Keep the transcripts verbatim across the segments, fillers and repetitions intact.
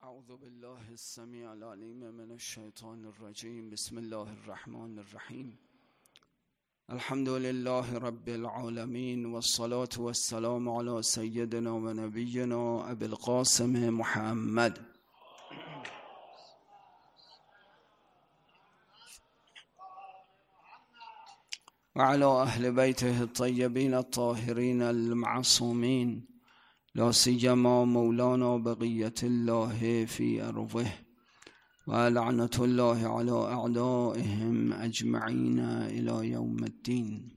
اعوذ بالله السمیع العلیم من الشیطان الرجیم. بسم الله الرحمن الرحیم. الحمد لله رب العالمین والصلاة والسلام علی سیدنا و نبینا ابی القاسم محمد و علی اهل بیته الطیبین الطاهرین المعصومین، لا سیما مولانا بقیت الله فی ارضه و لعنت الله علی اعدائهم اجمعین الی یوم الدین.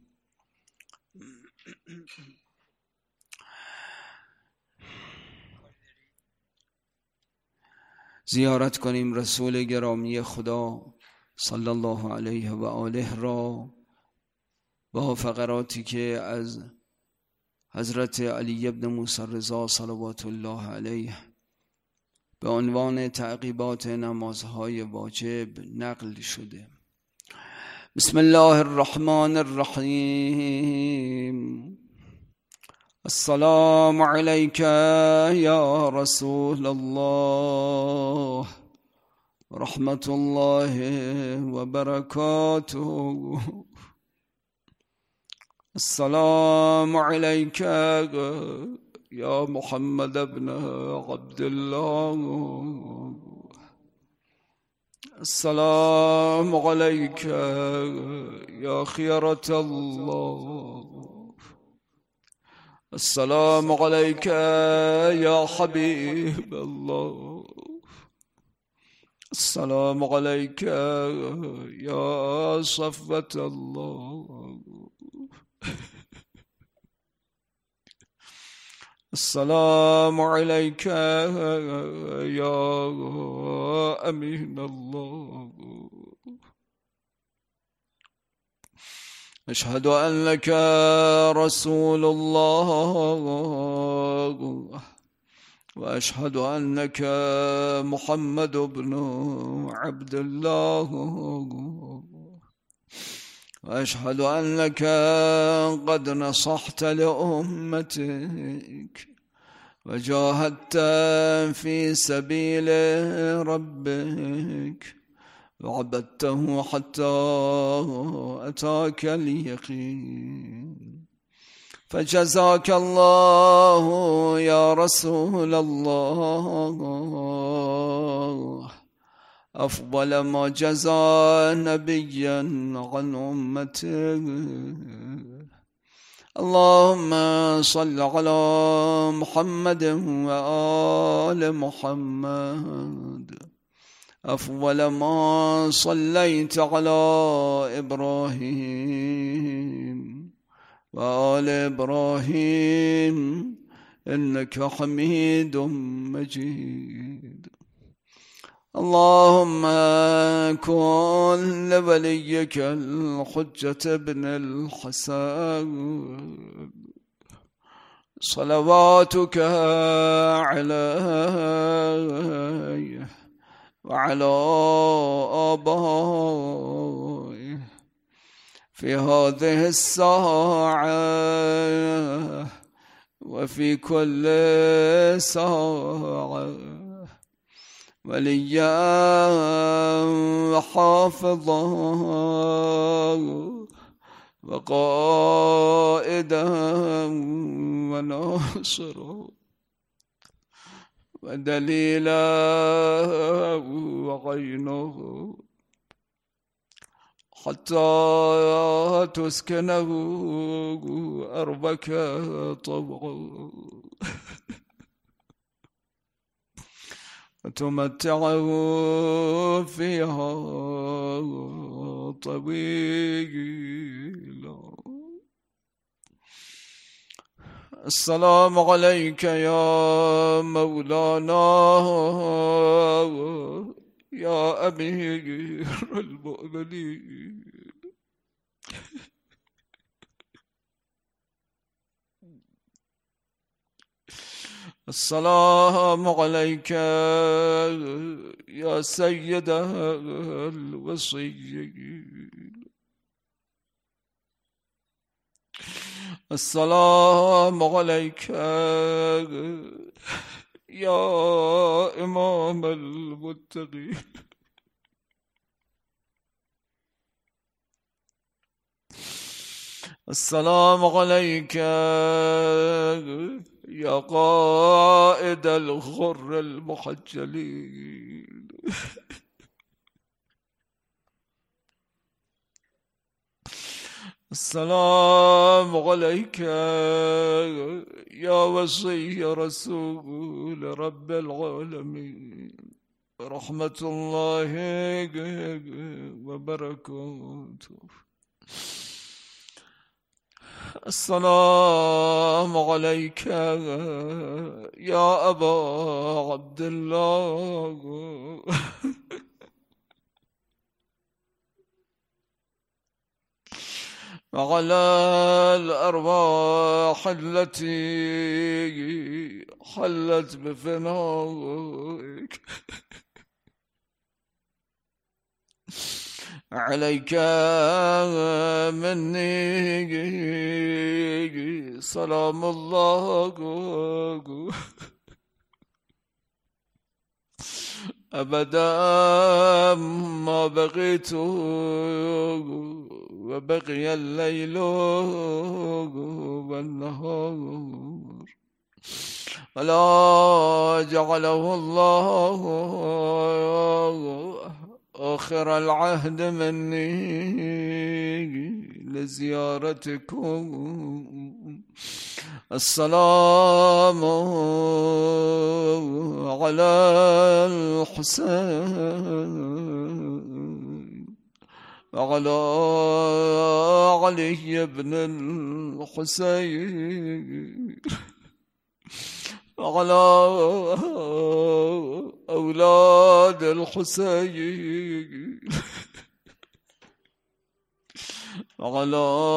زیارت کنیم رسول گرامی خدا صلی الله علیه و آله را با فقراتی که از حضرت علی ابن موسی رضا صلوات الله علیه به عنوان تعقیبات نمازهای واجب نقل شده. بسم الله الرحمن الرحیم. السلام علیک یا رسول الله رحمت الله و برکاته. السلام علیک یا محمد ابن عبدالله. السلام علیک یا خیرة الله. السلام علیک یا حبیب الله. السلام علیک یا صفوة الله. السلام علیک یا امین الله. اشهد انک رسول الله و اشهد انک محمد بن عبد الله و اشهد انک قد نصحت لأمتك و جاهدت في سبيل ربك و عبدته حتى اتاك اليقين. فجزاك الله يا رسول الله افضل ما جزى نبيا عن امته. اللهم صل على محمد وآل محمد افضل ما صليت على ابراهيم وآل ابراهيم انك حميد مجيد. اللهم كن لوليك الحجة بن الحسن صلواتك عليه وعلى آبائه في هذه الساعة وفي كل ساعة وليا وحافظا وقائدا وناصرا ودليلا وعينا حتى تسكنه أرضك طوعا وتمتعه فيها طويلا. السلام عليك يا مولانا يا أمير المؤمنين. السلام عليك يا سيد الوصيين. السلام عليك يا إمام إمام المتقين. السلام عليك يا قائد الغر المحجلين. السلام عليك يا وصي رسول رب العالمين، رحمة الله وبركاته. السلام عليك يا أبا عبد الله، وعلى الأرواح التي حلت بفنائك. عليك مني سلام الله أبدا ما بقيت وبقي الليل والنهار، ولا جعله الله آخر العهد مني لزيارتكم. السلام على الحسين وعلى علي بن الحسين وعلى أولاد الحسين وعلى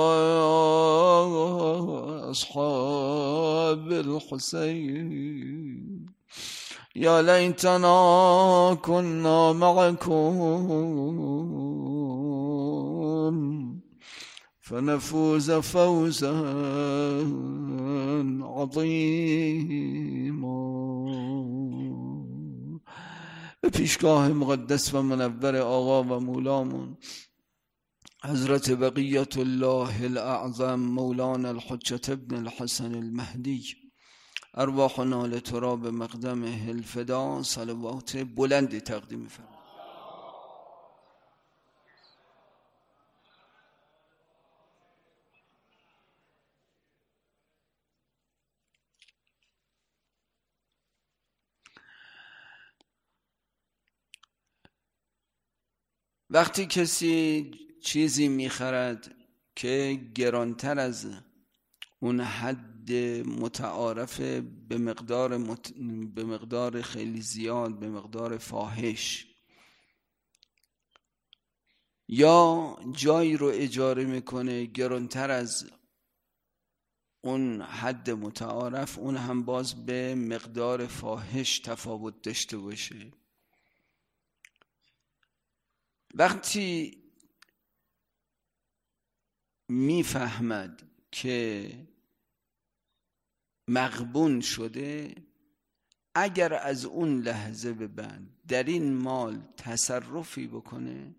أصحاب الحسين. يا ليتنا كنا معكم فنفوز فوزا عظيما. به پیشگاه مقدس و منور آقا و مولامون حضرت بقیت الله الاعظم مولانا الحجة ابن الحسن المهدی، ارواحنا لتراب مقدمه الفدا، صلوات بلندی تقدیم فرمایید. وقتی کسی چیزی میخرد که گرانتر از اون حد متعارف به مقدار مت... به مقدار خیلی زیاد، به مقدار فاحش، یا جایی رو اجاره میکنه گرانتر از اون حد متعارف، اون هم باز به مقدار فاحش تفاوت داشته باشه. وقتی میفهمد که مغبون شده، اگر از اون لحظه به بعد در این مال تصرفی بکنه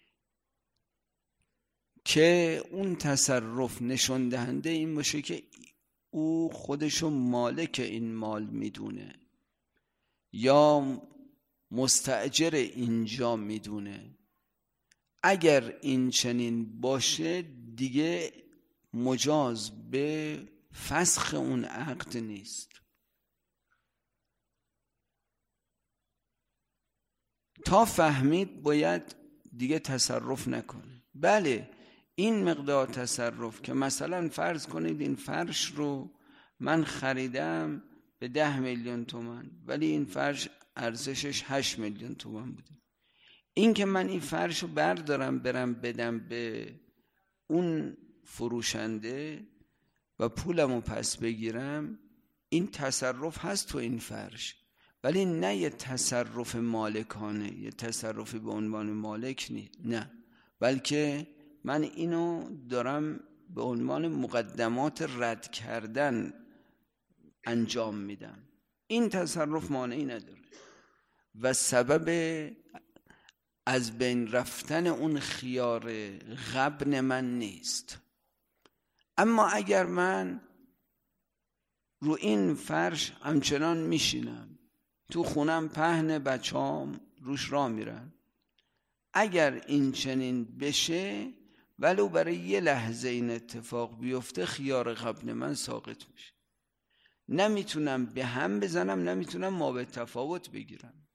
که اون تصرف نشان دهنده این باشه که او خودشو مالک این مال میدونه یا مستأجر اینجا میدونه، اگر این چنین باشه دیگه مجاز به فسخ اون عقد نیست. تا فهمید باید دیگه تصرف نکنه. بله این مقدار تصرف که مثلا فرض کنید این فرش رو من خریدم به ده میلیون تومان ولی این فرش ارزشش هشت میلیون تومان بوده، این که من این فرش رو بردارم برم بدم به اون فروشنده و پولمو پس بگیرم، این تصرف هست تو این فرش، ولی نه یه تصرف مالکانه، یه تصرفی به عنوان مالک نیست، نه، بلکه من اینو دارم به عنوان مقدمات رد کردن انجام میدم. این تصرف مانعی نداره. و سبب از بین رفتن اون خیار غبن من نیست. اما اگر من رو این فرش همچنان میشینم، تو خونم پهن، بچه‌هام روش راه میرن، اگر این چنین بشه ولو برای یه لحظه این اتفاق بیفته، خیار غبن من ساقط میشه. نمیتونم به هم بزنم، نمیتونم ما به تفاوت بگیرم.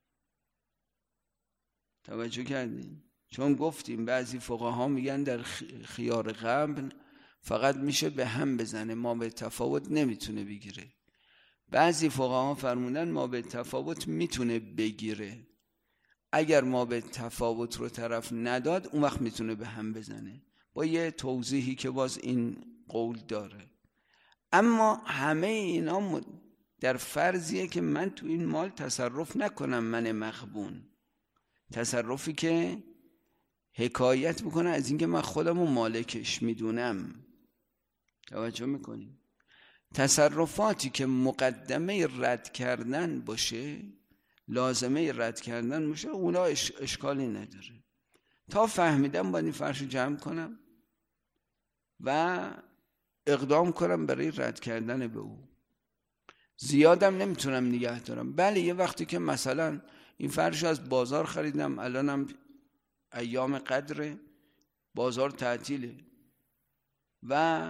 توجه کردین؟ چون گفتیم بعضی فقها میگن در خیار غبن فقط میشه به هم بزنه، ما به تفاوت نمیتونه بگیره. بعضی فقها فرمودن ما به تفاوت میتونه بگیره، اگر ما به تفاوت رو طرف نداد اون وقت میتونه به هم بزنه، با یه توضیحی که باز این قول داره. اما همه اینا در فرضیه که من تو این مال تصرف نکنم، من مغبون، تصرفی که حکایت میکنه از اینکه من خودم رو مالکش میدونم. توجه میکنیم؟ تصرفاتی که مقدمه رد کردن باشه، لازمه رد کردن باشه، اونا اش... اشکالی نداره. تا فهمیدم باید این فرش رو جمع کنم و اقدام کنم برای رد کردن به او. زیادم نمیتونم نگه دارم. بله یه وقتی که مثلا این فرش رو از بازار خریدم، الانم ایام قدر، بازار تعطیله و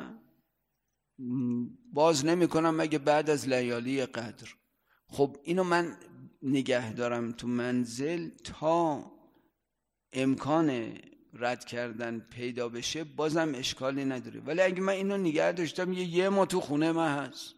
باز نمی کنم مگه بعد از لیالی قدر. خب اینو من نگه دارم تو منزل تا امکان رد کردن پیدا بشه، بازم اشکالی نداره. ولی اگه من اینو نگه داشتم یه یه ما تو خونه من هست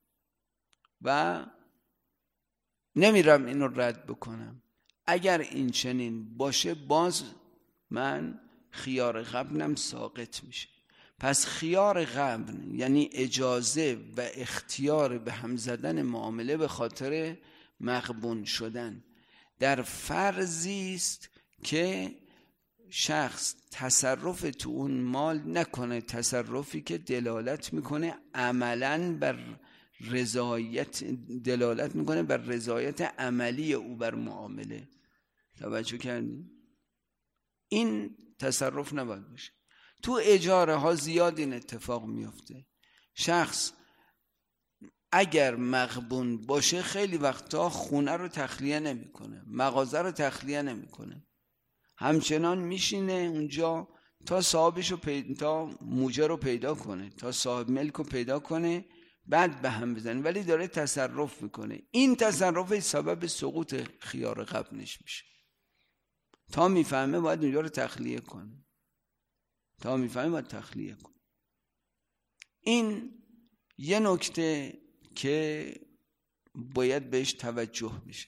و نمیرم اینو رد بکنم، اگر این چنین باشه باز من خیار غبنم ساقط میشه. پس خیار غبن یعنی اجازه و اختیار به هم زدن معامله به خاطر مغبون شدن، در فرضی است که شخص تصرف تو اون مال نکنه، تصرفی که دلالت میکنه عملاً بر رضایت، دلالت میکنه بر رضایت عملی او بر معامله. توجه کردین؟ این تصرف نباید باشه. تو اجاره ها زیاد این اتفاق میفته. شخص اگر مغبون باشه خیلی وقتا خونه رو تخلیه نمیکنه، مغازه رو تخلیه نمیکنه، همچنان میشینه اونجا تا صاحبش رو پیدا، تا موجه رو پیدا کنه، تا صاحب ملک رو پیدا کنه، بعد به هم بزنه، ولی داره تصرف میکنه. این تصرف سبب سقوط خیار غبنش میشه. تا میفهمه باید اونجا رو تخلیه کنه، تا میفهمه باید تخلیه کنه. این یه نکته که باید بهش توجه بشه.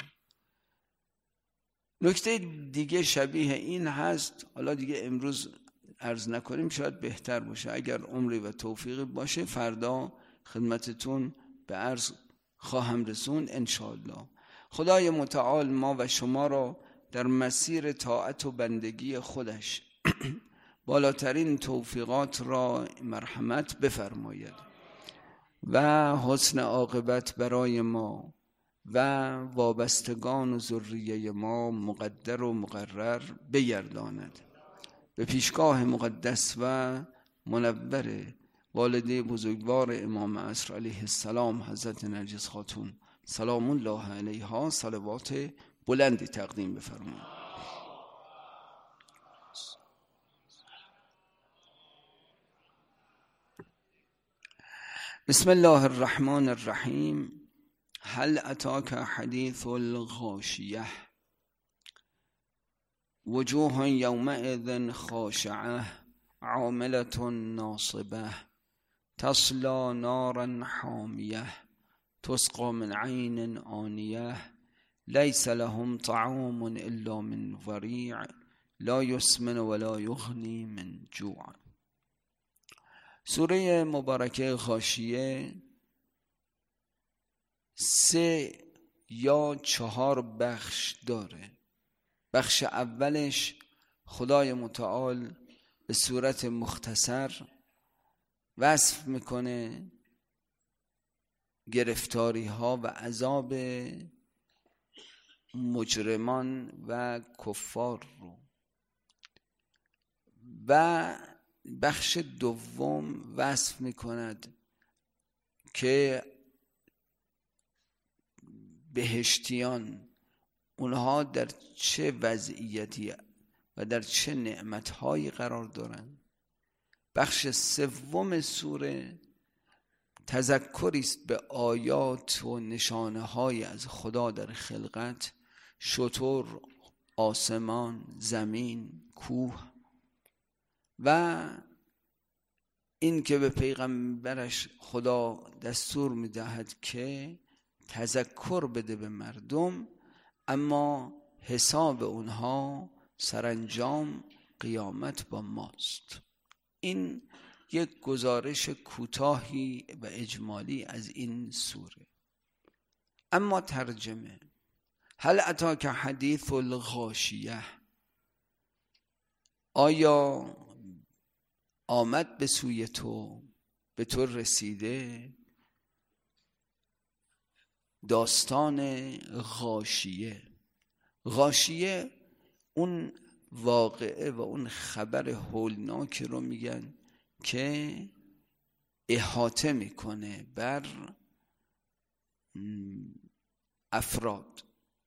نکته دیگه شبیه این هست، حالا دیگه امروز عرض نکنیم شاید بهتر باشه، اگر عمری و توفیقی باشه فردا خدمتتون به عرض خواهم رسون انشاءالله. خدای متعال ما و شما را در مسیر طاعت و بندگی خودش بالاترین توفیقات را مرحمت بفرماید و حسن عاقبت برای ما و وابستگان و ذریه ما مقدر و مقرر بگرداند. به پیشگاه مقدس و منور والده بزرگوار امام عصر علیه السلام حضرت نرگس خاتون سلام الله علیها صلوات بلندی تقدیم بفرمایید. بسم الله الرحمن الرحیم. هل اتاک حدیث الغاشیه وجوه یومئذ خاشعه عاملة ناصبه تصلی نارا حامیه تسقى من عین آنیه لیس لهم طعام الا من ضریع لا یسمن ولا یغنی من جوع. سوره مبارکه غاشیه سه یا چهار بخش داره. بخش اولش خدای متعال به صورت مختصر وصف میکنه گرفتاری ها و عذاب مجرمان و کفار رو. و بخش دوم وصف می‌کند که بهشتیان اونها در چه وضعیتی و در چه نعمتهایی قرار دارند. بخش سوم سوره تذکری است به آیات و نشانه های از خدا در خلقت، شتر، آسمان، زمین، کوه، و این که به پیغمبرش خدا دستور میدهد که تذکر بده به مردم، اما حساب اونها سرانجام قیامت با ماست. این یک گزارش کوتاهی و اجمالی از این سوره. اما ترجمه: هل اتاک حدیث الغاشیه، آیا آمد به سوی تو، به تو رسیده داستان غاشیه؟ غاشیه اون واقعه و اون خبر هولناک رو میگن که احاطه میکنه بر افراد،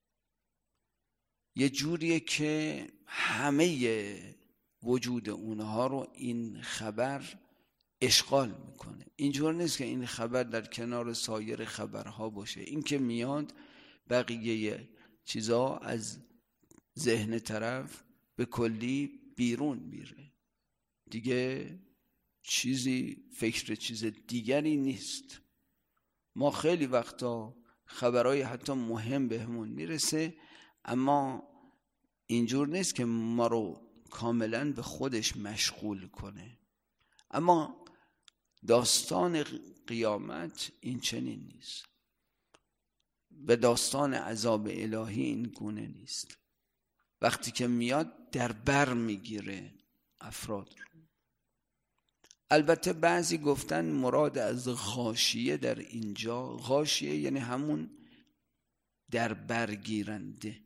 یه جوریه که همه وجود اونها رو این خبر اشغال میکنه. اینجور نیست که این خبر در کنار سایر خبرها باشه، این که میاد بقیه چیزا از ذهن طرف به کلی بیرون میره دیگه، چیزی فکر چیز دیگری نیست. ما خیلی وقتا خبرهای حتی مهم بهمون میرسه، اما اینجور نیست که ما رو کاملا به خودش مشغول کنه. اما داستان قیامت این چنین نیست و داستان عذاب الهی این گونه نیست. وقتی که میاد در بر میگیره افراد رو. البته بعضی گفتن مراد از غاشیه در اینجا، غاشیه یعنی همون در برگیرنده.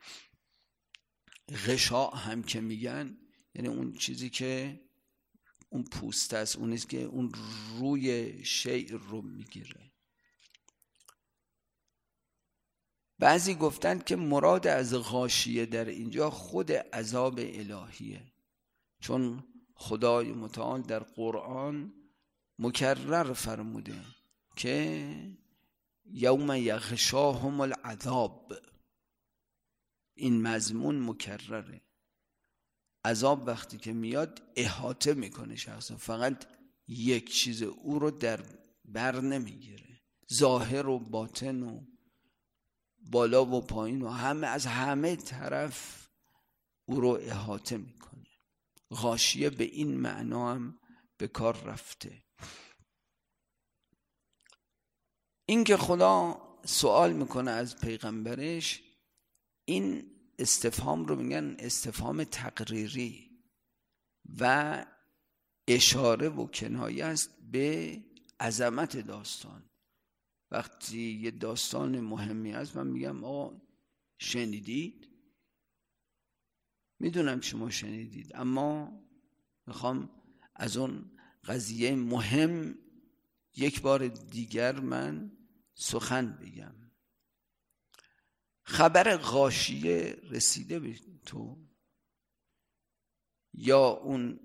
غشاء هم که میگن یعنی اون چیزی که اون پوست است، اون نیست که اون روی شیء رو میگیره. بعضی گفتن که مراد از غاشیه در اینجا خود عذاب الهیه، چون خدای متعال در قرآن مکرر فرموده که یوم یغشاهم العذاب. این مضمون مکرره. عذاب وقتی که میاد احاطه میکنه شخص، فقط یک چیز او رو در بر نمیگیره، ظاهر و باطن و بالا و پایین و همه از همه طرف او رو احاطه میکنه. غاشیه به این معنا هم به کار رفته. این که خدا سوال میکنه از پیغمبرش، این استفهام رو میگن استفهام تقریری و اشاره و کنایه است به عظمت داستان. وقتی یه داستان مهمی هست من میگم آقا شنیدید؟ میدونم شما شنیدید، اما میخوام از اون قضیه مهم یک بار دیگر من سخن بگم. خبر غاشیه رسیده به تو، یا اون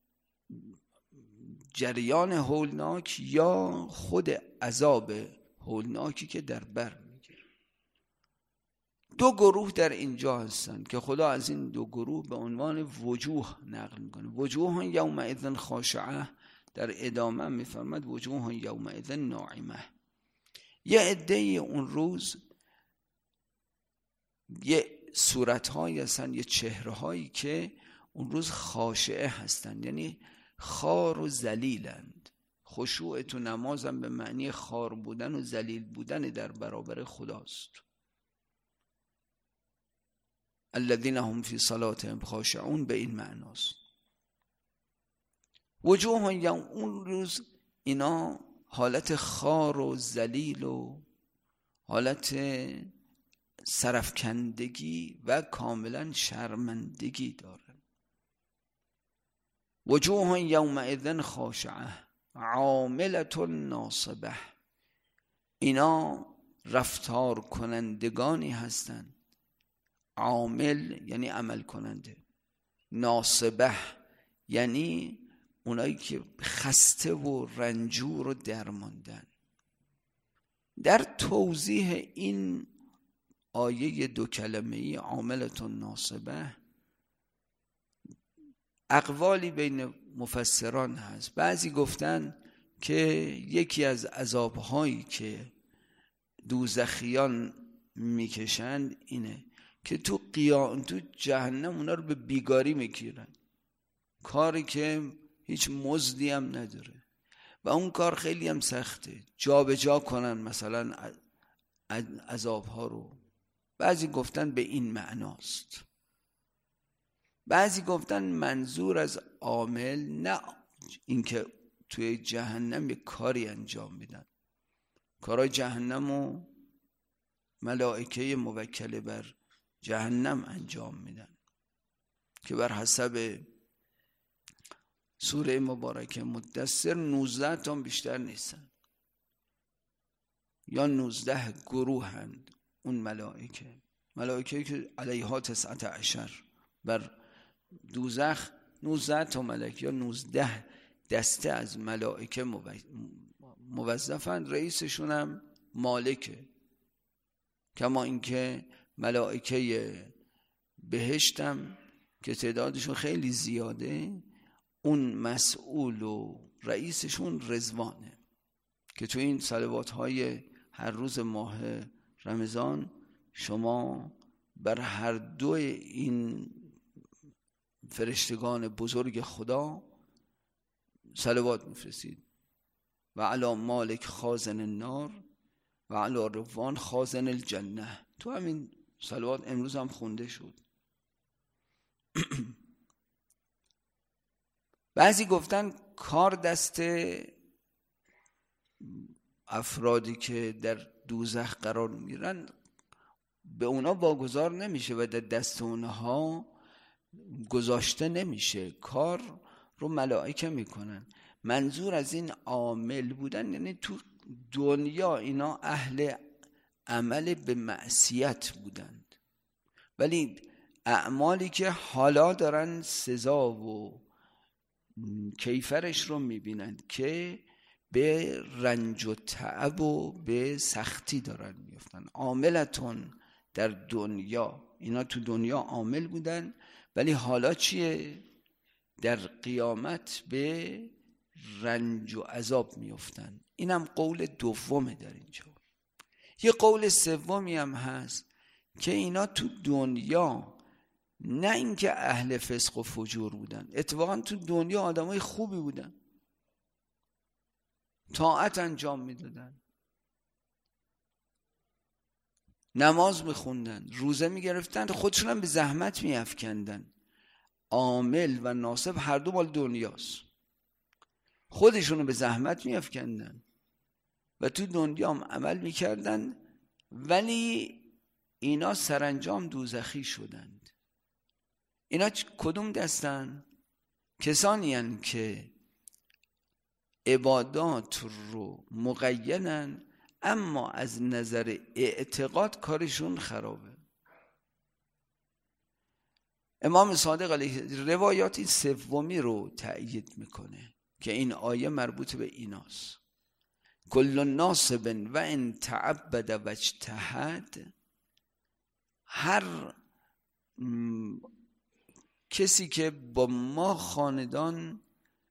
جریان هولناک یا خود عذاب هولناکی که در بر میگیره؟ دو گروه در اینجا هستن که خدا از این دو گروه به عنوان وجوه نقل میکنه. وجوه یومئذ خاشعه، در ادامه میفرماد وجوه یومئذ ناعمه. یه عده اون روز یه صورتهایی هستن، یه چهرهایی که اون روز خاشعه هستن، یعنی خار و ذلیلند. خشوع تو نمازم به معنی خار بودن و ذلیل بودن در برابر خداست. الذین هم فی صلاتهم خاشعون به این معناست. وجوه یا اون روز اینا حالت خار و ذلیل و حالت سرفکندگی و کاملا شرمندگی دارن. وجوه یومئذ خاشعه عاملة ناصبه. اینا رفتار کنندگانی هستند. عامل یعنی عمل کننده، ناصبه یعنی اونایی که خسته و رنجور و درماندن. در توضیح این آیه دو کلمه‌ای عاملة ناصبه اقوالی بین مفسران هست. بعضی گفتن که یکی از عذابهایی که دوزخیان میکشند اینه که تو قیام تو جهنم اونا رو به بیگاری میگیرن، کاری که هیچ مزدی هم نداره و اون کار خیلی هم سخته، جا به جا کنن مثلا عذابها رو. بعضی گفتن به این معناست. بعضی گفتن منظور از عامل نه اینکه توی جهنم یک کاری انجام میدن، کارهای جهنم و ملائکه موکل بر جهنم انجام میدن که بر حسب سوره مبارکه مدثر نوزده تا بیشتر نیستن یا نوزده گروه هند. اون ملائکه ملائکه که علیها تسعت عشر، بر دوزخ نوزده تا ملک یا نوزده دسته از ملائکه موظفن. رئیسشون هم مالکه، کما اینکه ملائکه بهشتم که تعدادشون خیلی زیاده، اون مسئول و رئیسشون رضوانه که تو این صلوات های هر روز ماه رمضان شما بر هر دو این فرشتگان بزرگ خدا صلوات میفرستید. و علی مالک خازن النار و علی رضوان خازن الجنه. تو همین صلوات امروز هم خونده شد. بعضی گفتن کار دست افرادی که در دوزخ قرار میگیرن به اونا واگذار نمیشه و در دست اونها گذاشته نمیشه، کار رو ملائکه میکنن. منظور از این عامل بودن یعنی تو دنیا اینا اهل عمل به معصیت بودند، ولی اعمالی که حالا دارن سزا و کیفرش رو میبینند که به رنج و تعب و به سختی دارن میفتن. عاملتون در دنیا، اینا تو دنیا عامل بودن ولی حالا چیه؟ در قیامت به رنج و عذاب میفتن. اینم قول دومه در اینجا. یه قول سومی هم هست که اینا تو دنیا نه اینکه اهل فسق و فجور بودن، اتفاقا تو دنیا آدمای خوبی بودن، طاعت انجام میدادن، نماز میخوندن، روزه میگرفتن، خودشون هم به زحمت میافکندن. عامل و ناصب هر دو مال دنیاست، خودشون به زحمت میافکندن و تو دنیا هم عمل میکردن، ولی اینا سرانجام دوزخی شدند. اینا کدوم دستن؟ کسانی هستند که عبادات رو مقینن اما از نظر اعتقاد کارشون خرابه. امام صادق علیه روایات این سومی رو تأیید میکنه که این آیه مربوط به ایناست. کل ناصب و ان تعبد و اجتهد. هر کسی که با ما خاندان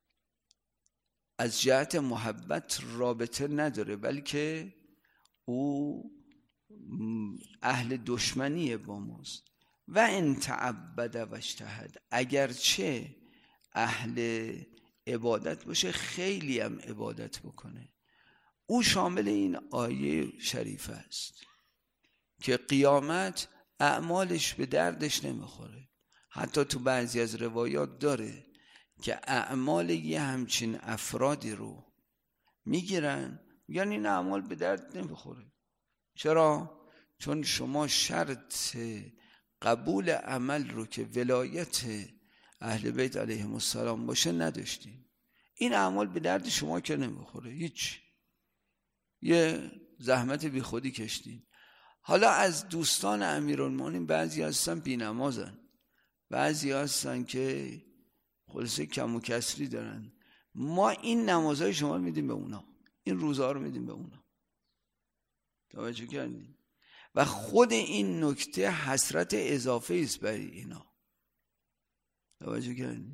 از جهت محبت رابطه نداره بلکه او اهل دشمنی با ماست، و ان تعبد و اجتهد، اگرچه اهل عبادت باشه خیلی هم عبادت بکنه، او شامل این آیه شریفه است که قیامت اعمالش به دردش نمیخوره. حتی تو بعضی از روایات داره که اعمال یه همچین افرادی رو میگیرن میگن این اعمال به درد نمیخوره. چرا؟ چون شما شرط قبول عمل رو که ولایت اهل بیت علیهم السلام باشه نداشتین. این اعمال به درد شما که نمیخوره، هیچ، یه زحمت بی خودی کشتین. حالا از دوستان امیرالمومنین بعضی هستن بی نمازن، بعضی هستن که خلاصه کم و کسری دارن. ما این نمازهای شما رو میدیم به اونا، این روزها رو میدیم به اونا. توجه کردین؟ و خود این نکته حسرت اضافه است برای اینا. توجه کردین؟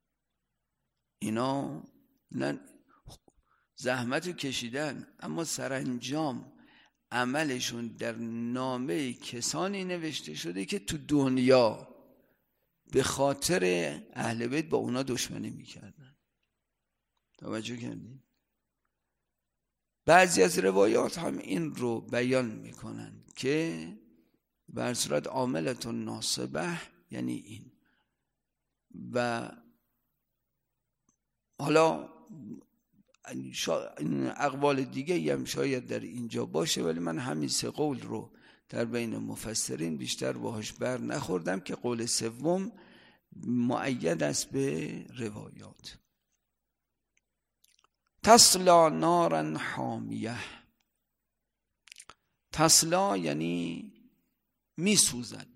اینا نه زحمت رو کشیدن، اما سرانجام عملشون در نامه کسانی نوشته شده که تو دنیا به خاطر اهل بیت با اونا دشمنی میکردن. توجه کردین؟ بعضی از روایات هم این رو بیان میکنن که بر صورت عاملتون ناصبه، یعنی این. و حالا اقوال دیگه هم شاید در اینجا باشه، ولی من همین سه قول رو در بین مفسرین بیشتر باهاش بر نخوردم که قول سوم مؤید است به روایات. تصلا نارا حامیه. تصلا یعنی می سوزد.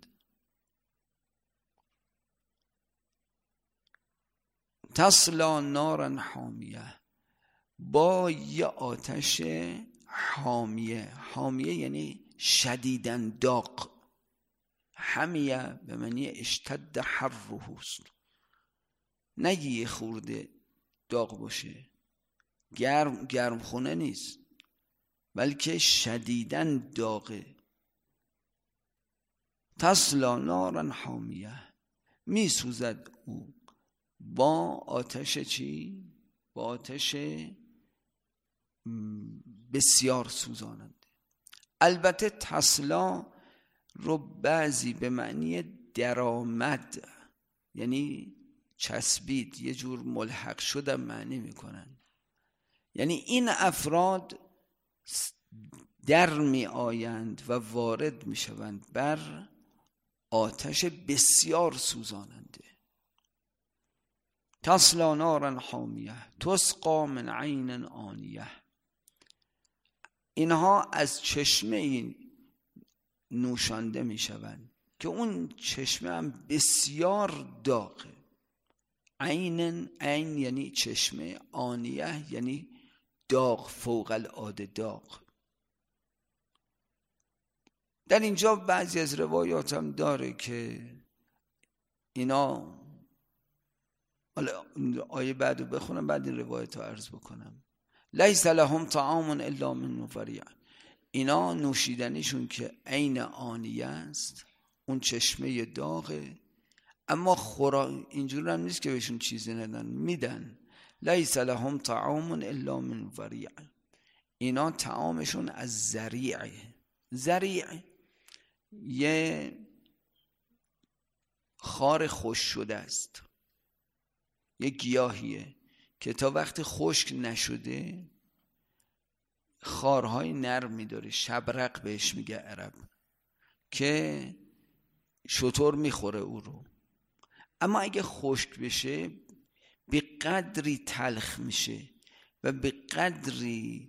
تصلا نارا حامیه، با یه آتش حامیه. حامیه یعنی شدیداً داغ. حمیه به معنی اشتد حره است، نه یه خورده داغ باشه، گرم گرم خونه نیست، بلکه شدیداً داغه. تصلا نارا حامیه، می سوزد او با آتش چی؟ با آتش بسیار سوزاننده. البته تصلا رو بعضی به معنی درآمد، یعنی چسبید، یه جور ملحق شدن معنی میکنن. یعنی این افراد در می آیند و وارد می شوند بر آتش بسیار سوزاننده. تصلا نارا حامیه تسقا من عین آنیه. اینها از چشمه این نوشانده می شوند که اون چشمه هم بسیار داغه. عین، عین یعنی چشمه، آنیه یعنی داغ، فوق العاده داغ. در اینجا بعضی از روایات هم داره که اینا، حالا آیه بعدو بخونم بعد این روایت رو عرض بکنم. لیس لهم طعام الا من ضریع. اینا نوشیدنیشون که عین آنیه است، اون چشمه داغه، اما خورا اینجور هم نیست که بهشون چیزی ندن، میدن. لیس لهم طعام الا من ضریع. اینا طعامشون از ضریعه. ضریع یه خار خوش شده است، یه گیاهیه که تا وقت خشک نشده خارهای نرمی داره، شبرق بهش میگه عرب، که شتر میخوره او رو. اما اگه خشک بشه به قدری تلخ میشه و به قدری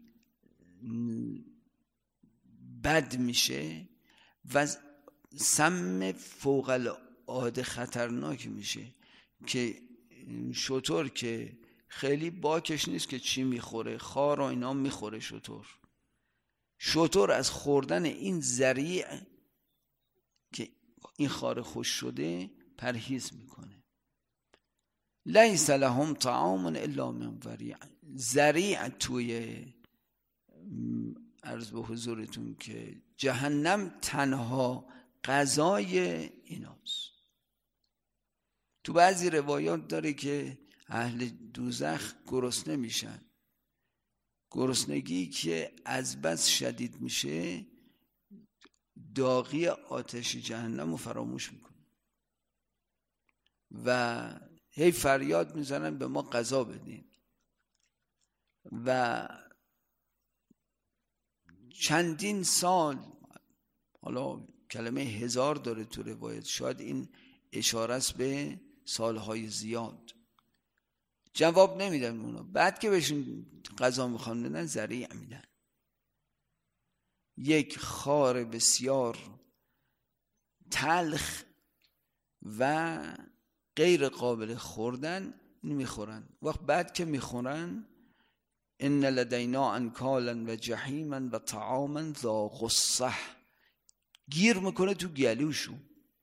بد میشه و سم فوق العاده خطرناک میشه که شتر که خیلی باکش نیست که چی میخوره، خار و اینا میخوره شتر. شتر از خوردن این ضریع که این خار خوش شده پرهیز میکنه. لیس لهم طعام الا من ضریع. ضریع توی عرض به حضورتون که جهنم تنها غذای ایناست. تو بعضی روایات داره که اهل دوزخ گرسنه میشن، گرسنگی که از بس شدید میشه داغی آتش جهنم رو فراموش میکنه و هی فریاد میزنن به ما غذا بدین. و چندین سال حالا کلمه هزار داره تو روایت، شاید این اشاره است به سالهای زیاد. جواب نمیدن اونا. بعد که بهشون غذا میخوان بدن ذریع میدن. یک خار بسیار تلخ و غیر قابل خوردن میخورن. وقت بعد که میخورن ان لدینا انکالا و جحیما و طعاما ذا غصه، گیر میکنه تو گلوشون.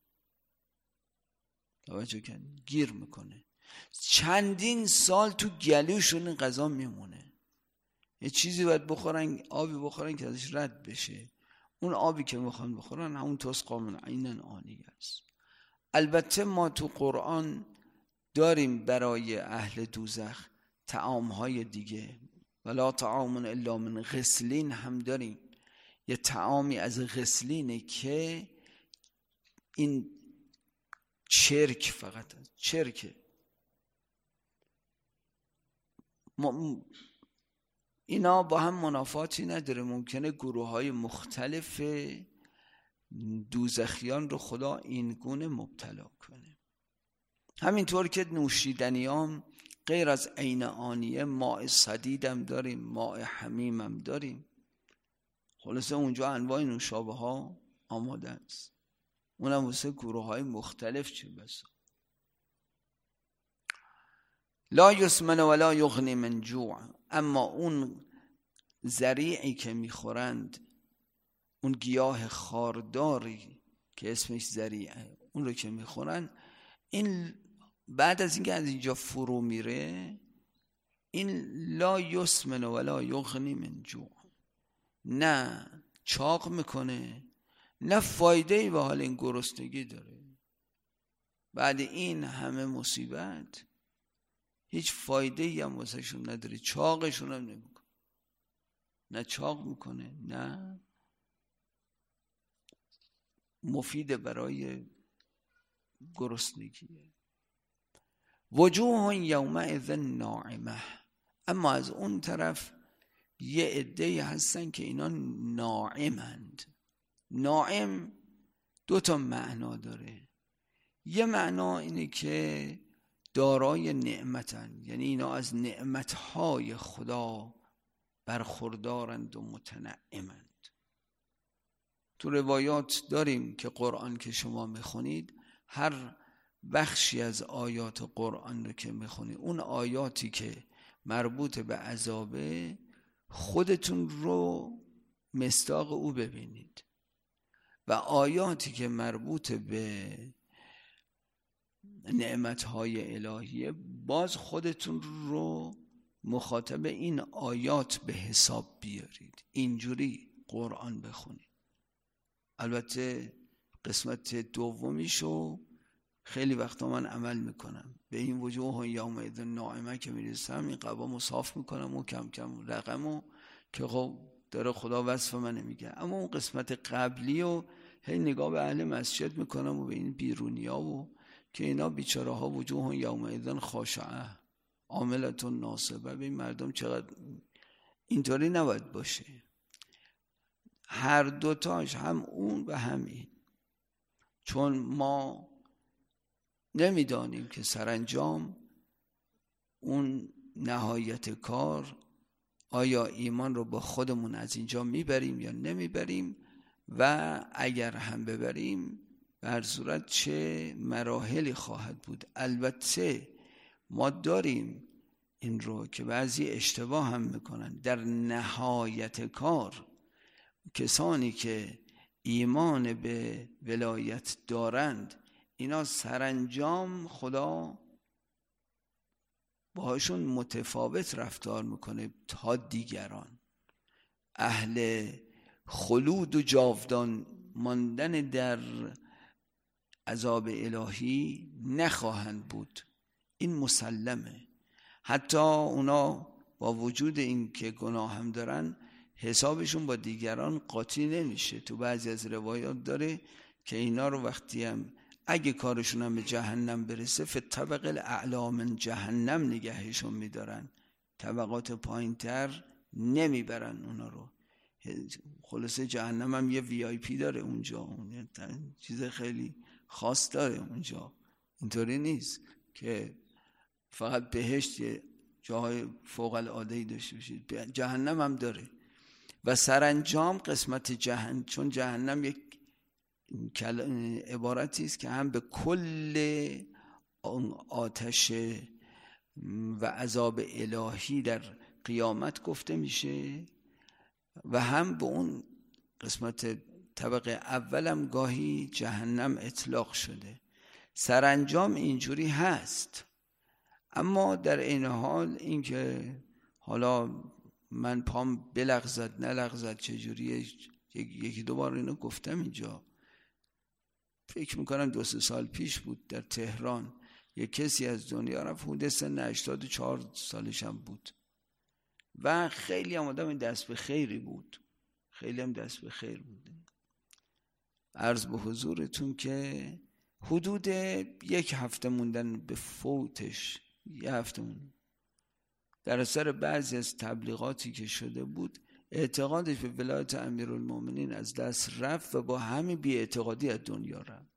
توجه کن، گیر میکنه چندین سال تو گلوشون این غذا میمونه. یه چیزی باید بخورن، آبی بخورن که ازش رد بشه. اون آبی که میخوان بخورن همون تسقا من عین آنیه است. البته ما تو قرآن داریم برای اهل دوزخ طعامهای دیگه، ولا طعام الا من غسلین هم داریم. یه طعامی از غسلینه که این چرک، فقط چرکه. اینا با هم منافاتی نداره. ممکنه گروه های مختلف دوزخیان رو خدا این گونه مبتلا کنه. همینطور که نوشیدنیام غیر از عین آنیه ماء صدید هم داریم، ماء حمیم هم داریم. خلاصه اونجا انواع نوشابه ها آماده است. اونم واسه گروه های مختلف چه بسا. لا یسمن ولا یغنی من جوع. اما اون زریعی که میخورند، اون گیاه خارداری که اسمش زریعه، اون رو که میخورن، این بعد از اینکه از اینجا فرو میره، این لا یسمن ولا یغنی من جوع، نه چاق میکنه نه فایده ای به حال این گرسنگی داره. بعد این همه مصیبت هیچ فایده ای هم واسه شون نداره. چاقشون هم نمیکنه، نه چاق میکنه نه مفید برای گرسنگی. وجوه یومئذ ناعمه. اما از اون طرف یه عده‌ای هستن که اینا ناعمند. ناعم دو تا معنا داره. یه معنا اینه که دارای نعمتن، یعنی اینا از نعمتهای خدا برخوردارند و متنعمند. تو روایات داریم که قرآن که شما میخونید، هر بخشی از آیات قرآن رو که میخونید، اون آیاتی که مربوط به عذابه، خودتون رو مصداق او ببینید، و آیاتی که مربوط به نعمتهای الهیه، باز خودتون رو مخاطب این آیات به حساب بیارید. اینجوری قرآن بخونید. البته قسمت دومیشو خیلی وقتا من عمل میکنم. به این وجوه یومئذ ناعمه که میرسم، این قبا صاف میکنم و کم کم رقمو که خب داره خدا وصف من میگه. اما اون قسمت قبلی و هی نگاه به اهل مسجد میکنم و به این بیرونیا و که اینا بیچاره ها وجوه یومئذ خاشعه عاملة ناصبه. به این مردم چقدر اینطوری نباید باشه. هر دوتاش، هم اون و هم این، چون ما نمیدانیم که سرانجام اون نهایت کار آیا ایمان رو با خودمون از اینجا میبریم یا نمیبریم، و اگر هم ببریم به هر صورت چه مراحلی خواهد بود. البته ما داریم این رو که بعضی اشتباه هم میکنن. در نهایت کار کسانی که ایمان به ولایت دارند، اینا سرانجام خدا باهاشون متفاوت رفتار میکنه تا دیگران. اهل خلود و جاودان ماندن در عذاب الهی نخواهند بود. این مسلمه. حتی اونا با وجود این که گناه هم دارن، حسابشون با دیگران قاطی نمیشه. تو بعضی از روایات داره که اینا رو وقتی هم اگه کارشون هم به جهنم برسه، فی الطبق الاعلی من جهنم نگهشون میدارن، طبقات پایین تر نمیبرن اونا رو. خلاصه جهنم هم یه وی آی پی داره اونجا، چیز خیلی خاص داره اونجا. اینطوری نیست که فقط بهشت یه جاهای فوق العاده‌ای داشته باشید، جهنم هم داره. و سرانجام قسمت جهنم، چون جهنم یک عبارتی است که هم به کل آتش و عذاب الهی در قیامت گفته میشه و هم به اون قسمت طبقه اولم گاهی جهنم اطلاق شده. سرانجام اینجوری هست. اما در این حال این که حالا من پام بلغزد نلغزد چجوریه، یکی دو بار اینو گفتم اینجا، فکر میکنم دو سه سال پیش بود در تهران یک کسی از دنیا رفت، حدود سن هشتاد و چهار سالش هم بود و خیلی هم آدم دست به خیری بود، خیلی هم دست به خیر بود. عرض به حضورتون که حدود یک هفته موندن به فوتش، یه هفته موندن، در اثر بعضی از تبلیغاتی که شده بود اعتقادش به ولایت امیرالمومنین از دست رفت و با همین بی اعتقادی از دنیا رفت.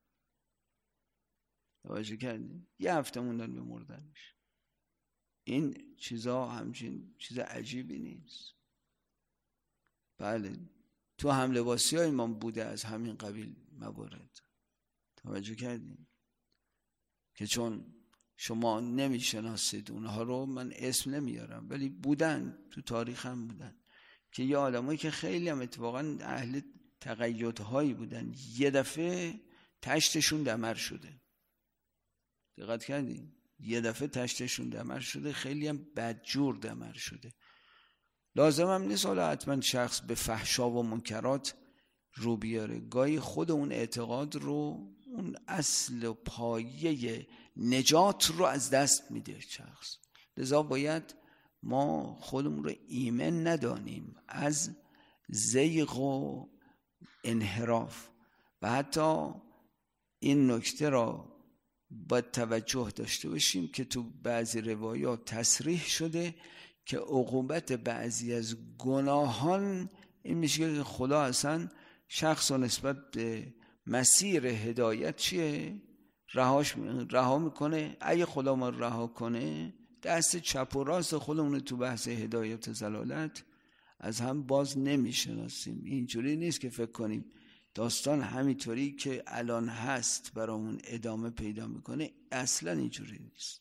توجه کردین؟ یه هفته موندن به مردنش. این چیزا همچین چیز عجیبی نیست. بله تو هم لباسی های ما بوده از همین قبیل موارد. توجه کردین؟ که چون شما نمیشناسید اونها رو، من اسم نمیارم، ولی بودن تو تاریخ هم بودن که یه آدمایی که خیلی هم اتفاقا اهل تقیدهایی بودن، یه دفعه تشتشون دمر شده. دقت کردین؟ یه دفعه تشتشون دمر شده، خیلی هم بدجور دمر شده. لازم هم نیست حالا حتما شخص به فحشا و منکرات رو بیاره، گاهی خود اون اعتقاد رو، اون اصل و پایه نجات رو از دست میده شخص. لذا باید ما خودمون رو ایمن ندانیم از زیغ و انحراف. و حتی این نکته را باید توجه داشته باشیم که تو بعضی روایات تصریح شده که عقوبت بعضی از گناهان این میشه که خدا اصلا شخص و نسبت به مسیر هدایت چیه؟ رهاش رها میکنه. اگه خدا ما رها کنه، دست چپ و راست خودمون تو بحث هدایت و ضلالت از هم باز نمیشناسیم. اینجوری نیست که فکر کنیم داستان همینطوری که الان هست برامون ادامه پیدا میکنه، اصلا اینجوری نیست.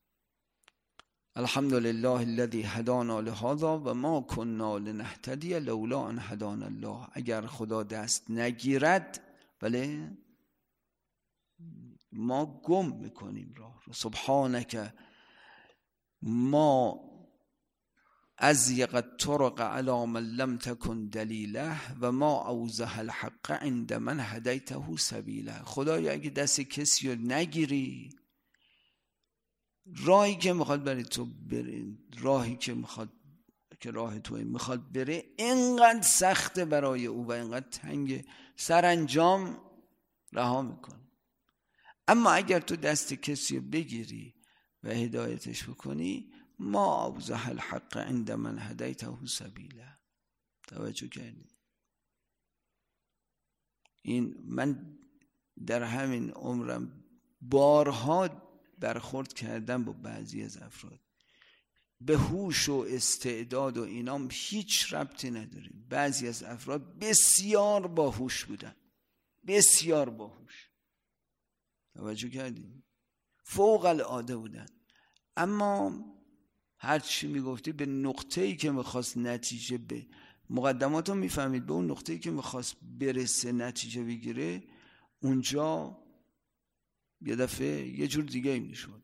الحمدلله الذی هدانا لهذا و ما كنا لنهتدی لولا ان هدانا الله. اگر خدا دست نگیرد بله ما گم میکنیم راه رو. سبحانک ما ازیغ الطرق علی من لم تکن دلیله و ما اوضح الحق عند من هدیته سبیله. خدایا اگه دست کسی رو نگیری، راهی که میخواد بری تو بری، راهی که میخواد که راه توی میخواد بره اینقدر سخته برای او و اینقدر تنگه، سرانجام رها میکنه. اما اگر تو دست کسی رو بگیری و هدایتش بکنی، ما اوضح الحق عند من هدیته سبیله. توجه کردی؟ این من در همین عمرم بارها برخورد کردم با بعضی از افراد، به هوش و استعداد و اینام هیچ ربطی نداره. بعضی از افراد بسیار باهوش بودن، بسیار باهوش، توجه کردیم، فوق العاده بودن، اما هر چی میگفتی به نقطه‌ای که میخواست نتیجه به مقدمات رو میفهمید، به اون نقطه‌ای که میخواست برسه نتیجه بگیره، اونجا یه دفعه یه جور دیگه میشد.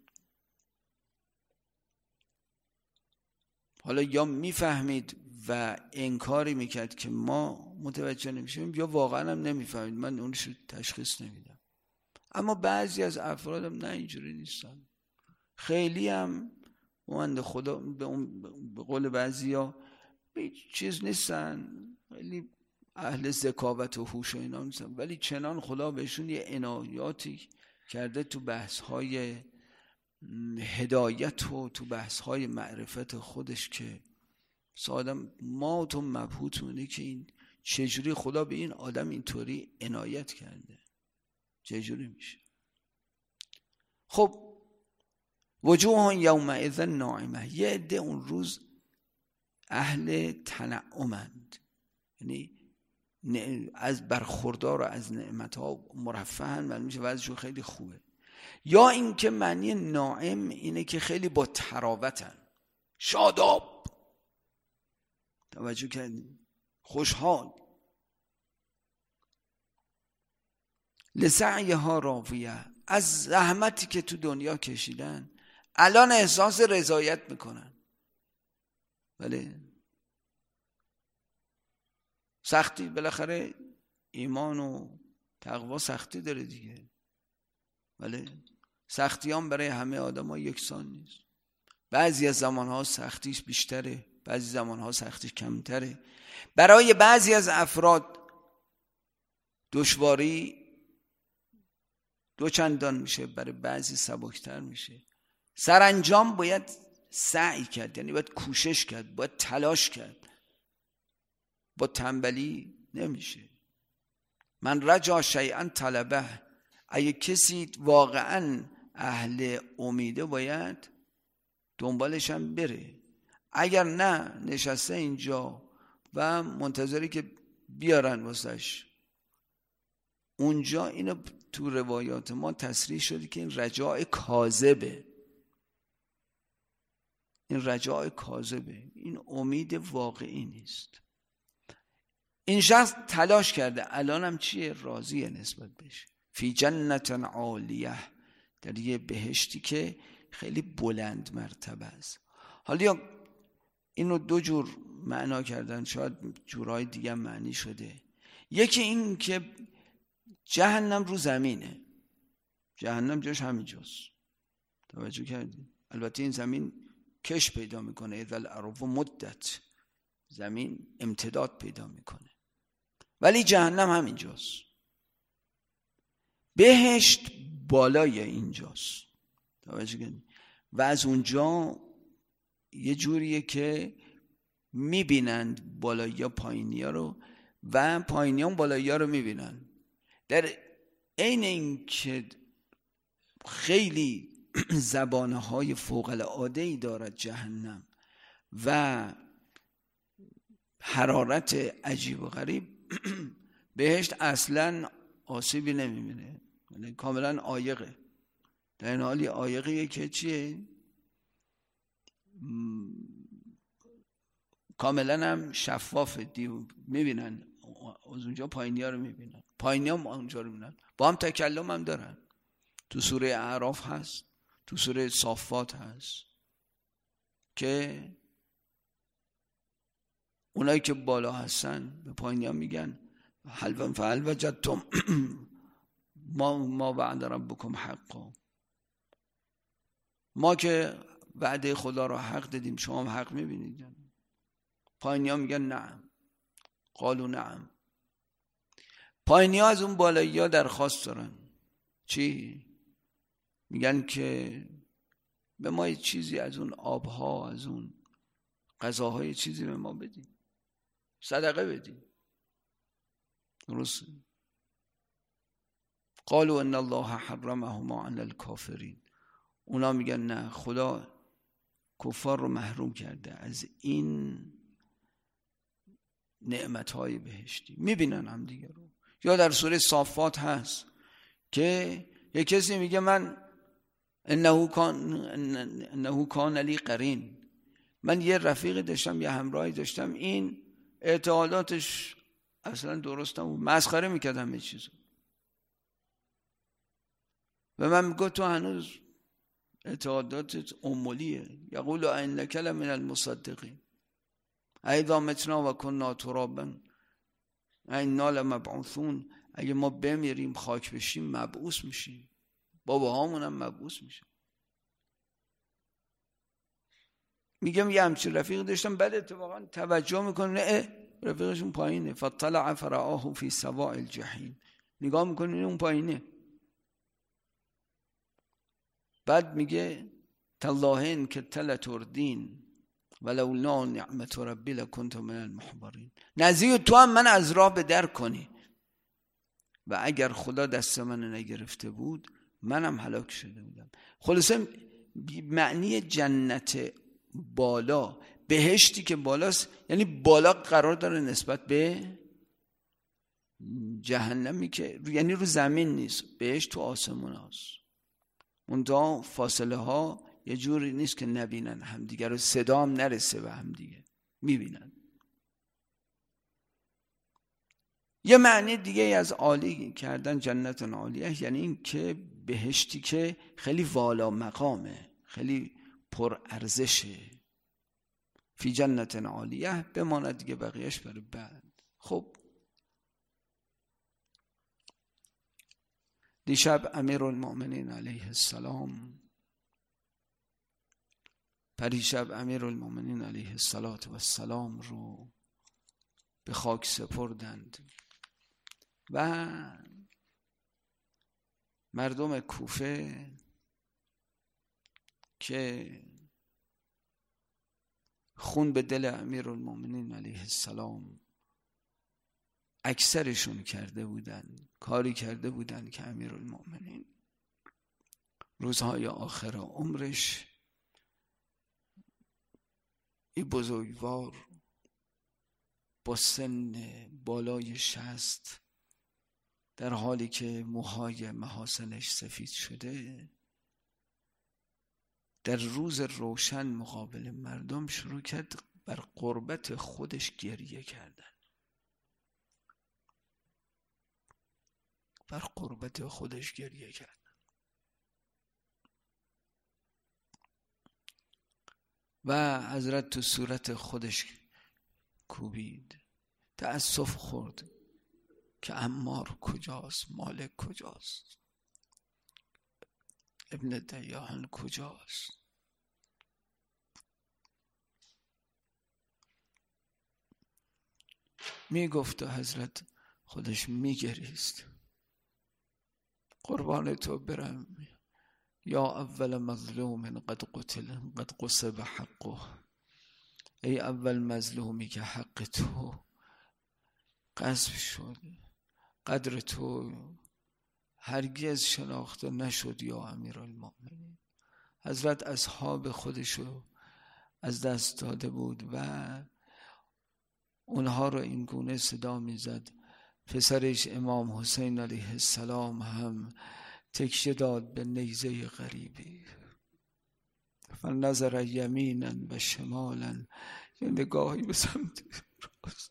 حالا یا میفهمید و انکاری میکرد که ما متوجه نمیشیم، یا واقعا هم نمیفهمید، من اونش رو تشخیص نمیدم. اما بعضی از افرادم نه اینجوری نیستن، خیلی هم مانده خدا به اون به قول بعضیا به چیز نیستن، خیلی اهل ذکاوت و هوش و اینا نیستن، ولی چنان خدا بهشون یه عنایاتی کرده تو بحث‌های هدایت و تو بحث‌های معرفت خودش که آدم ما تو مبهوتونه که این چجوری خدا به این آدم اینطوری عنایت کرده، چجوری میشه. خب وجوه یومئذ ناعمه، یه عده اون روز اهل تنعمند، یعنی از برخوردار و از نعمتها مرفهن و میشه وضعشون خیلی خوبه. یا اینکه معنی ناعم اینه که خیلی با تراوتن، شاداب، توجه کردیم، خوشحال. لسعیها راضیه، از زحمتی که تو دنیا کشیدن الان احساس رضایت میکنن. بله سختی، بالاخره ایمان و تقوا سختی داره دیگه. بله سختی هم برای همه آدم ها یکسان نیست. بعضی از زمان ها سختیش بیشتره، بعضی زمان ها سختیش کمتره. برای بعضی از افراد دشواری دو چندان میشه، برای بعضی سبکتر میشه. سرانجام باید سعی کرد، یعنی باید کوشش کرد، باید تلاش کرد. با تنبلی نمیشه. من رجا شیئا طلبه، اگه کسی واقعا اهل امیده باید دنبالش هم بره. اگر نه نشسته اینجا و منتظری که بیارن واسش. اونجا اینو تو روایات ما تصریح شده که این رجاء کاذبه، این رجاء کاذبه، این امید واقعی نیست. این شخص تلاش کرده، الان هم چیه؟ راضیه نسبت بهش. فی جنت عالیه، در یه بهشتی که خیلی بلند مرتبه است. حالا اینو دو جور معنا کردن، شاید جورهای دیگه معنی شده. یکی این که جهنم رو زمینه، جهنم جاش همینجاست. توجه کردید؟ البته این زمین کش پیدا میکنه، اذا الارض مدت، زمین امتداد پیدا میکنه، ولی جهنم همینجاست. بهشت بالای اینجاست. توجه کردید؟ و از اونجا یه جوریه که میبینند بالایی ها پایینی ها رو و پایینی ها بالایی ها رو میبینن. در عین این که خیلی زبانه های فوق العاده ای دارد جهنم و حرارت عجیب و غریب، بهشت اصلا آسیبی نمیبینه، یعنی کاملا عایقه. در این حالی عایقیه که چیه؟ کاملا هم شفاف، دیو میبینن از اونجا پایینی ها رو میبینن، پایینی ها اونجا رو میبینن، با هم تکلم هم دارن. تو سوره اعراف هست، تو سوره صافات هست که اونایی که بالا هستن به پایینی ها میگن حلوا فهل وجدتم ما ما وعد ربکم حقا، ما که وعده خدا رو حق دادیم، شما هم حق میبینید؟ پایینی ها میگن نعم، قالوا نعم. پایینی ها از اون بالایی ها درخواست دارن. چی؟ میگن که به ما یه چیزی از اون آبها، از اون غذاهای چیزی به ما بدین، صدقه بدین. درسته؟ قالوا ان الله حرمهما علی الکافرین. اونا میگن نه، خدا کفار رو محروم کرده از این نعمتهای بهشتی. میبینن هم دیگه رو. یا در سوره صافات هست که یک کسی میگه من انه کان انه کان لی قرین، من یه رفیقی داشتم، یه همراهی داشتم، این اعتقاداتش اصلا درست نبود، مسخره میکرد همه چیزو. و من میگم تو هنوز اعتقاداتت امولیه. یقول انک لمن المصدقین ایذا متنا و کنا ترابا اینا لمبعوثون. اگه ما بمیریم خاک بشیم مبعوث میشیم، باباهامون هم مبعوث میشه. میگم یه همچین رفیق داشتم، بعد اتفاقا توجه میکنه اه رفیقشون پایینه. فطلع فرآه فی سواء الجحیم، نگاه میکنه اون پایینه. بعد میگه تالله ان کدت لتردین ولولا نعمت ربی لکنت من المحضرین. نزدیک تو هم من از راه به در کنی و اگر خدا دست من نگرفته بود منم هلاک شده بودم. خلاصه معنی جنت بالا، بهشتی که بالاست، یعنی بالا قرار داره نسبت به جهنمی که یعنی رو زمین نیست، بهشت تو آسمون هست. اونجا فاصله ها یه جوری نیست که نبینن همدیگه رو، صدا هم نرسه به همدیگه، میبینن. یه معنی دیگه از عالی کردن جنت عالیه یعنی این که بهشتی که خیلی والا مقامه، خیلی پر ارزشه. فی جنت عالیه بماند دیگه، بقیهش برای بعد. خب دیشب امیرالمؤمنین علیه السلام پریشب امیرالمؤمنین علیه السلام رو به خاک سپردند و مردم کوفه که خون به دل امیرالمؤمنین علیه السلام اکثرشون کرده بودن، کاری کرده بودن که امیرالمؤمنین روزهای آخر عمرش این بزرگوار با سن بالای شصت در حالی که موهای محاسنش سفید شده در روز روشن مقابل مردم شروع کرد بر قربت خودش گریه کردن، بر قربت خودش گریه کردن. و حضرت تو صورت خودش کوبید، تأسف خورد که عمار کجاست، مالک کجاست، ابن دیاهن کجاست. می گفت و حضرت خودش می گریست، قربان تو برم یا اول مظلوم قد قتل قد قصب حقه، ای اول مظلومی که حق تو غصب شد، قدر تو هرگز شناخته نشد یا امیرالمؤمنین. حضرت اصحاب خودشو از دست داده بود و اونها رو این گونه صدا میزد. پسرش امام حسین علیه السلام هم تکیه داد به نیزه غریبی، فنظر یمینا و شمالا، یه نگاهی به سمت راست،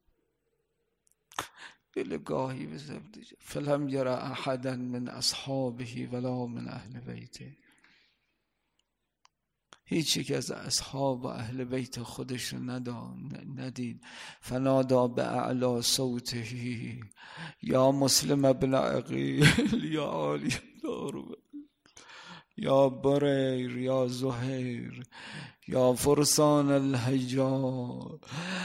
یه نگاهی به سمت، فلم یرى احدا من اصحابه ولا من اهل بیته، هیچ یک از اصحاب و اهل بیت خودش رو ندید. فنادا به اعلا صوته یا مسلم ابن عقیل یا عالی دارو یا بریر یا زهیر یا فرسان الحجا.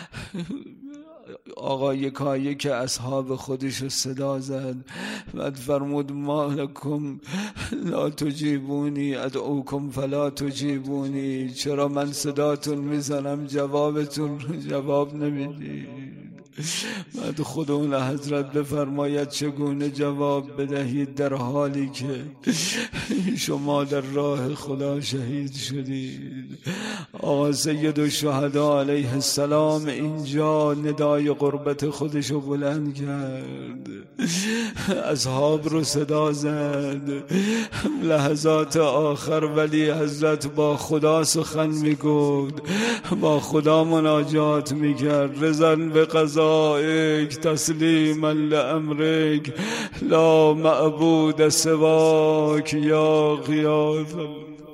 آقا یکایی که اصحاب خودش صدا زد و فرمود ما لکم لا تجیبونی ادعوکم فلا تجیبونی، چرا من صداتون میزنم جوابتون جواب نمیدید. بعد خود اون حضرت بفرماید چگونه جواب بدهید در حالی که شما در راه خدا شهید شدید. آقا سید الشهدا علیه السلام اینجا ندای قربت خودشو بلند کرد، اصحاب رو صدا زد. لحظات آخر ولی حضرت با خدا سخن میگفت، با خدا مناجات میکرد. رضا به قضائک تسلیما لامرک لا معبود سواک یا غیاث